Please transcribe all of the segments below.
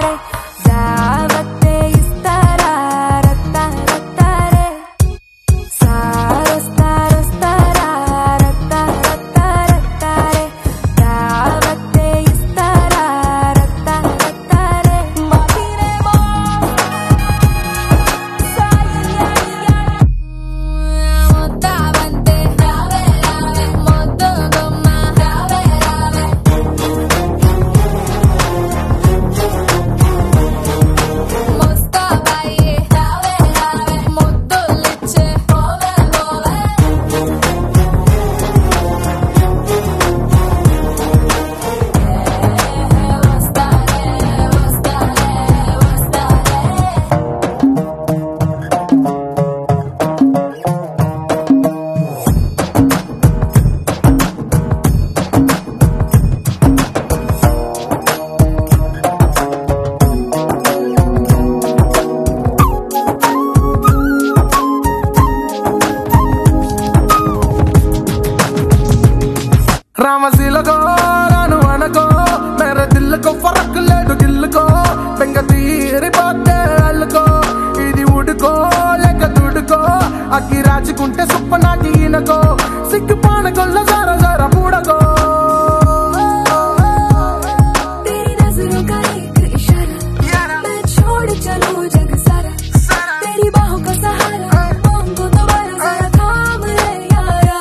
रामसील को रानू अनको मेरे दिल को फर्क ले दो दिल को बेंग तीरी बाते अल्को इदी उड़को लेके दुड़को अकी राज कुंटे सुपना की इनको सिक पान को लजारा जरा पूड़को तेरी नजरों का एक इशारा मैं छोड़ चलूं जग सारा तेरी बाहों का सहारा हमको दोबारा जरा थाम ले यारा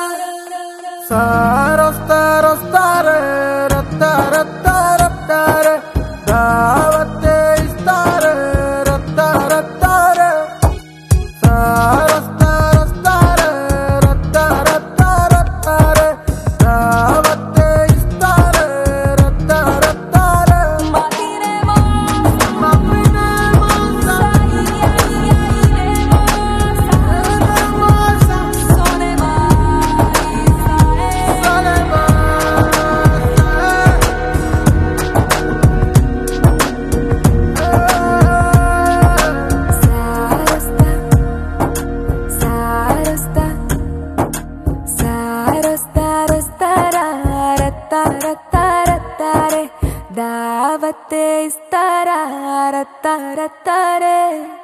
दावते इस्तारे रत्ता रत्ता रे रस्ता रस्ता रे रत्ता रत्ता रत्ता रे दावते इस्तारे रत्ता रत्ता रे मातीने मोसा सोने दावते इस्तारा रत्ता रत्ता रे